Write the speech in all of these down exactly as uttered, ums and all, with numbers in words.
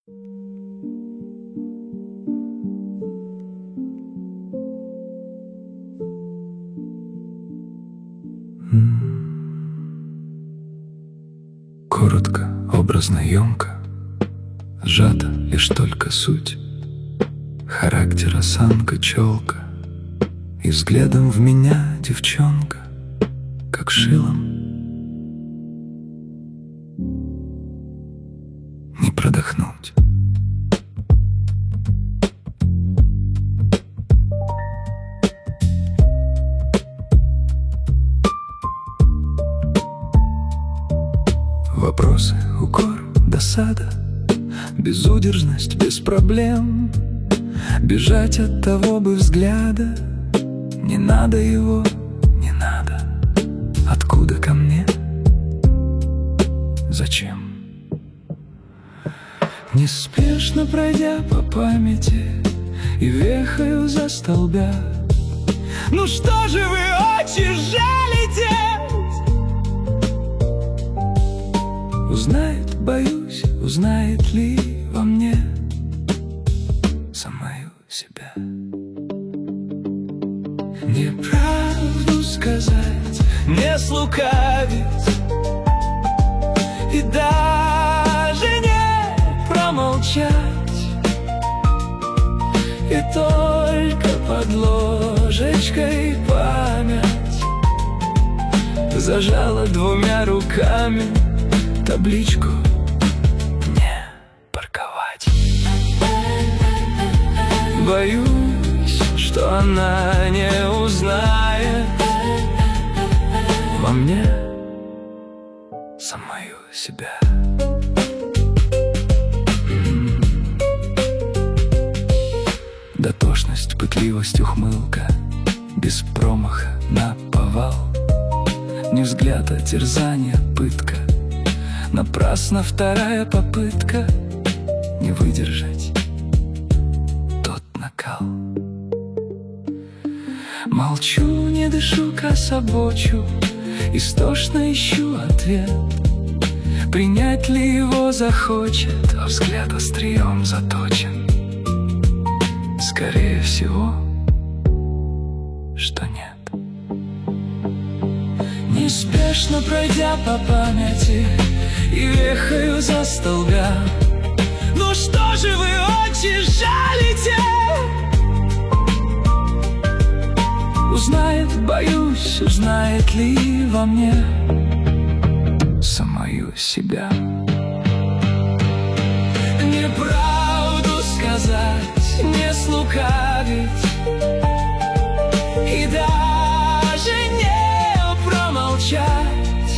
Коротко, образно, емко, сжата лишь только суть. Характер, осанка, челка, и взглядом в меня девчонка, как шилом не продохнуть. Вопросы, укор, досада, безудержность, без проблем. Бежать от того бы взгляда, не надо его, не надо. Откуда ко мне? Зачем? Неспешно пройдя по памяти и вехаю за столбя. Ну что же вы очи жалите? Узнает, боюсь, узнает ли во мне самую себя. Неправду сказать, не слукавить и даже не промолчать. И только под ложечкой память зажала двумя руками табличку «Не парковать». Боюсь, что она не узнает во мне самую себя. Дотошность, пытливость, ухмылка, без промаха наповал. Не взгляд, а терзание, пытка. Напрасно вторая попытка не выдержать тот накал. Молчу, не дышу, кособочу, истошно ищу ответ. Принять ли его захочет, а взгляд острием заточен? Скорее всего, что нет. Неспешно пройдя по памяти и вехаю за столбя. Ну что же вы очи жалите? Узнает, боюсь, узнает ли во мне самую себя. Неправду сказать, не слукавить и даже не промолчать.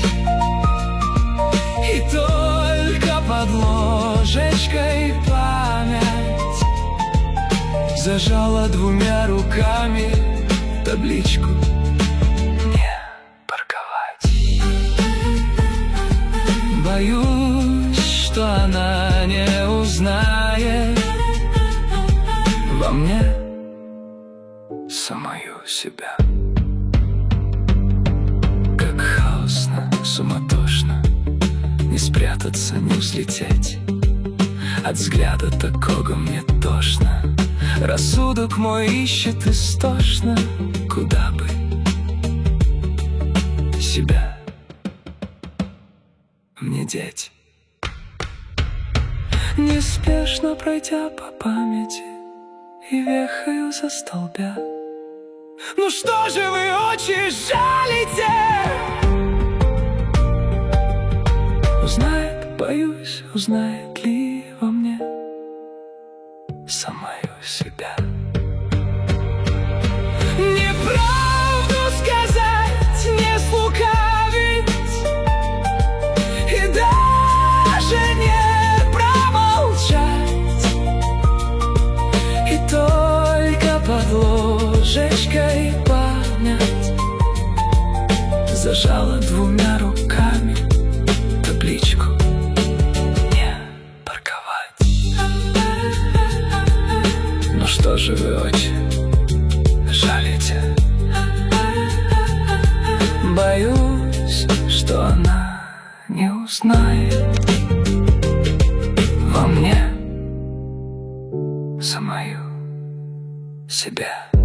И только под ложечкой память зажала двумя руками табличку «Не парковать». Боюсь, что она не узнает во мне самую себя. Как хаосно, суматошно, не спрятаться, не взлететь. От взгляда такого мне тошно. Рассудок мой ищет истошно, куда бы себя мне деть. Неспешно пройдя по памяти и вехаю за столбя. Ну что же вы очи жалите? Узнает, боюсь, узнает ли во мне самую себя. Неправду сказать, не слукавить и даже не промолчать. И только под ложечкой память зажала двумя руками табличку «Не парковать». Ну что же вы очи жалите? Боюсь, что она не узнает во мне самую себя.